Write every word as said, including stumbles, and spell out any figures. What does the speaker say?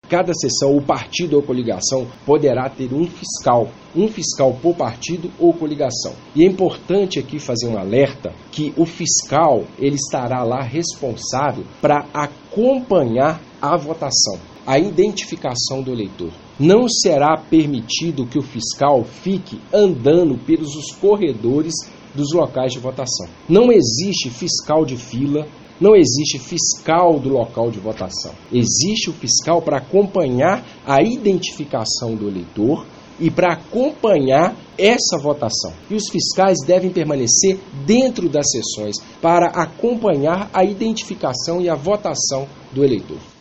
Cada sessão, o partido ou coligação poderá ter um fiscal, um fiscal por partido ou coligação. E é importante aqui fazer um alerta que o fiscal ele estará lá responsável para acompanhar a votação, a identificação do eleitor. Não será permitido que o fiscal fique andando pelos os corredores dos locais de votação. Não existe fiscal de fila, não existe fiscal do local de votação. Existe o fiscal para acompanhar a identificação do eleitor e para acompanhar essa votação. E os fiscais devem permanecer dentro das sessões para acompanhar a identificação e a votação do eleitor.